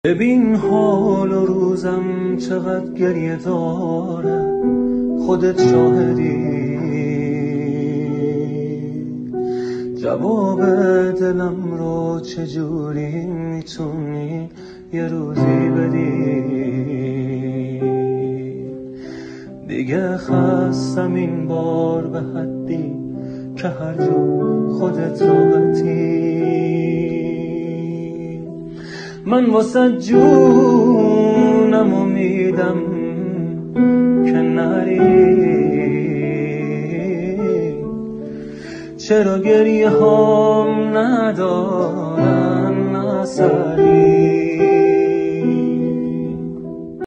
ببین حال و روزم چقدر گریه داره، خودت شاهدی. جواب دلم رو چجوری میتونی یه روزی بدی؟ دیگه خستم این بار به حدی که هر جا خودت راحتی. من واسه جونم امیدم که نری، چرا گریه هام ندارن اثری؟